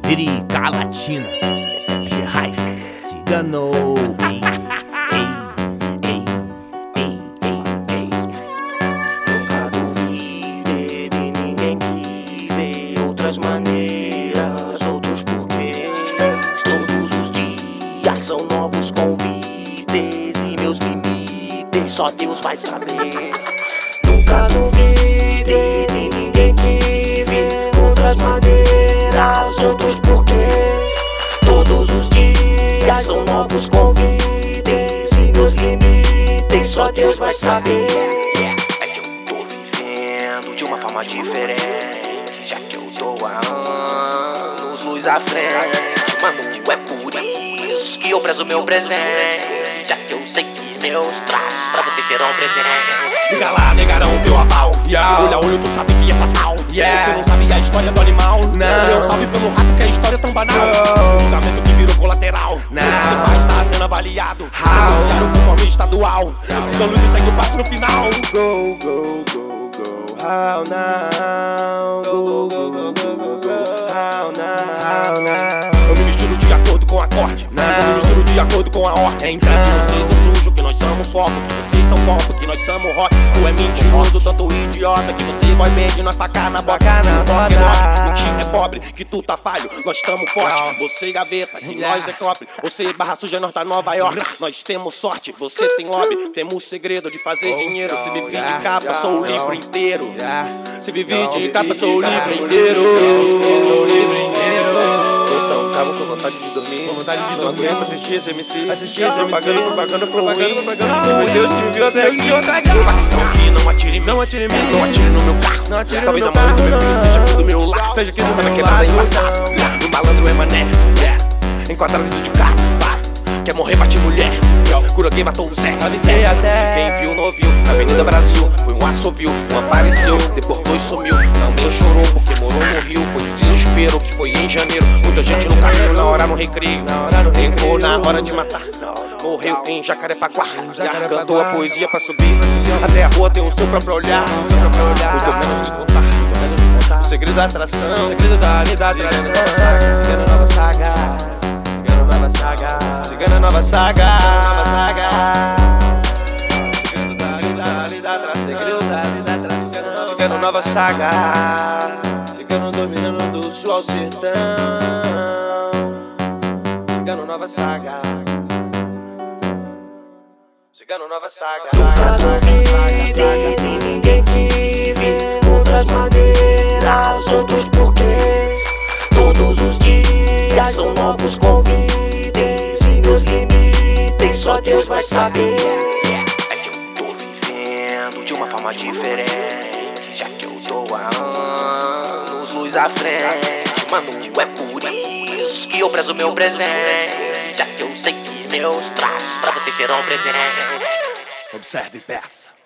América Latina, G-Hype, Cigano. Nunca duvide de ninguém que vê outras maneiras, outros porquês. Todos os dias são novos convites e meus limites só Deus vai saber. Nunca duvide de ninguém que vê outras maneiras, outros porquês. Todos os dias são novos convites e meus limites só Deus vai saber. É que eu tô vivendo de uma forma diferente, já que eu tô há anos luz à frente. Mano, é por isso que eu prezo meu presente, já que eu sei que meus traços pra você serão presentes. Liga lá, negarão, teu aval. Olho a olho, tu sabe que é fatal. Você não sabe a história do animal. Não salve pelo rato, que a história é tão banal. Julgamento que virou colateral. Você vai estar sendo avaliado. Anunciado conforme estadual. Siga o Luiz, segue o passo no final. Go, go, go, go, how now? Go, go, go, go, go, go, how now? Eu me misturo de acordo com o acorde. Eu me misturo de acordo com a ordem. Que vocês são sujos, que nós somos foco. Que vocês são pop, que nós somos rock. Tu é mentiroso, tanto idiota. Que você boy band, nós faca na boca. Mentir é pobre, que tu tá falho. Nós tamo forte, você gaveta, que nós é cobre. Você barra suja, nós tá Nova York. Nós temos sorte, você tem lobby. Temos segredo de fazer dinheiro. Se vive de capa, sou o livro inteiro. Se vive de capa, sou o livro inteiro. Sou o livro inteiro. Tava com vontade de dormir. Com vontade de dormir. Assistir esse MC. Assistir esse propaganda Meu Deus, que me viu até aqui. Facção que não atire em mim. Não atire em mim. Não atire no meu carro. Talvez a mãe do meu filho esteja aqui do meu lado. Esteja aqui na quebrada embaçado. O malandro é mané. Enquadrado dentro de casa. Quer morrer, bate mulher. Cura quem matou o Zé. Avisei até. Quem viu, não viu. Avenida Brasil. Foi um assovio. Um apareceu. Deportou e sumiu. Também chorou porque morou no Rio. Foi desespero que foi em janeiro. Muita gente no caminho, na hora no recreio. Entrou na hora de matar. Morreu em Jacarepaguá. Cantou a poesia pra subir. Até a rua tem o seu próprio olhar. Muito menos de contar. O segredo da atração. O segredo da atração. Seguindo a nova saga. Seguindo a nova saga. Seguindo a nova saga. Segredo da atração. Seguindo a nova saga. Seguindo dominando do sul ao sertão. Seguindo nova saga. Seguindo nova saga. Nunca duvide de ninguém que vê outras maneiras, outros porquês. Todos os dias são novos convites e meus limites só Deus vai saber. É que eu tô vivendo de uma forma diferente, já que eu tô há anos luz à frente. Mano, é por isso que eu prezo meu presente, já que eu sei que meus traços pra vocês serão presentes. Observe e peça.